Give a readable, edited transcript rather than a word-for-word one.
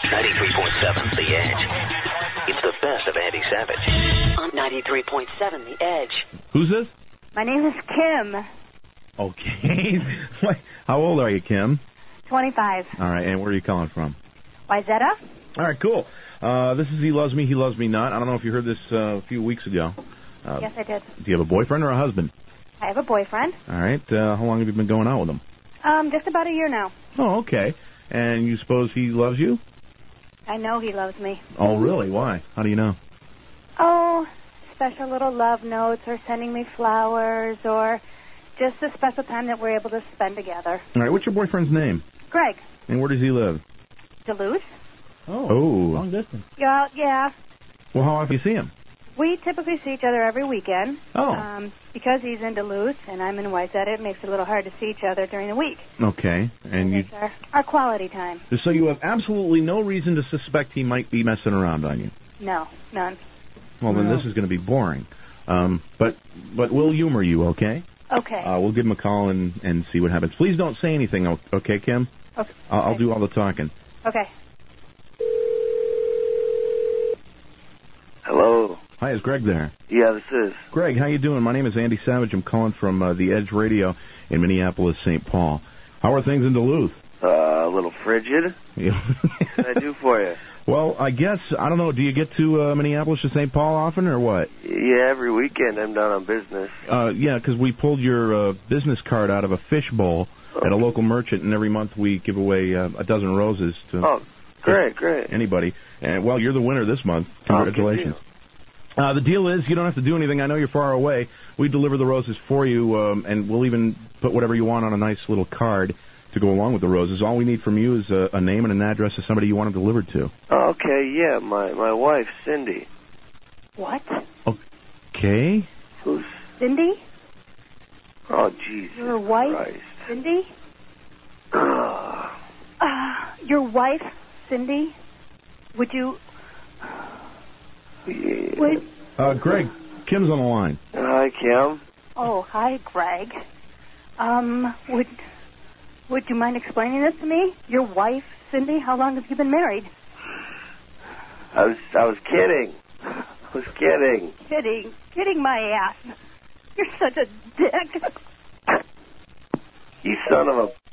93.7 The Edge. It's the best of Andy Savage. On 93.7 The Edge. Who's this? My name is Kim. Okay. How old are you, Kim? 25. All right, and where are you calling from? Wyzetta? All right, cool. This is He Loves Me Not. I don't know if you heard this a few weeks ago. Yes, I did. Do you have a boyfriend or a husband? I have a boyfriend. All right. How long have you been going out with him? Just about a year now. Oh, okay. And you suppose he loves you? I know he loves me. Oh, really? Why? How do you know? Oh, special little love notes or sending me flowers or just a special time that we're able to spend together. All right. What's your boyfriend's name? Greg. And where does he live? Duluth. Oh. Long distance. Yeah. Well, how often do you see him? We typically see each other every weekend. Oh. Because he's in Duluth and I'm in Wyzetta, it makes it a little hard to see each other during the week. Okay. And you... It's our quality time. So you have absolutely no reason to suspect he might be messing around on you? No, none. Well, then this is going to be boring. But we'll humor you, okay? Okay. We'll give him a call and see what happens. Please don't say anything, okay, Kim? Okay. I'll do all the talking. Okay. Hello. Hi, is Greg there? Yeah, this is. Greg, how you doing? My name is Andy Savage. I'm calling from The Edge Radio in Minneapolis, St. Paul. How are things in Duluth? A little frigid. What can I do for you? Well, I guess, I don't know, do you get to Minneapolis to St. Paul often or what? Yeah, every weekend I'm down on business. Yeah, because we pulled your business card out of a fish bowl at a local merchant, and every month we give away a dozen roses to great. anybody. And, well, you're the winner this month. Congratulations. The deal is you don't have to do anything. I know you're far away. We deliver the roses for you, and we'll even put whatever you want on a nice little card to go along with the roses. All we need from you is a name and an address of somebody you want them delivered to. Oh, okay, yeah, my wife, Cindy. What? Okay. Who's? Cindy? Oh, Jesus Your wife, Christ. Cindy? Your wife, Cindy? Would you... Yeah. Greg, Kim's on the line. Hi, Kim. Oh, hi, Greg. Would you mind explaining this to me? Your wife, Cindy, how long have you been married? I was kidding. Kidding my ass. You're such a dick. You son of a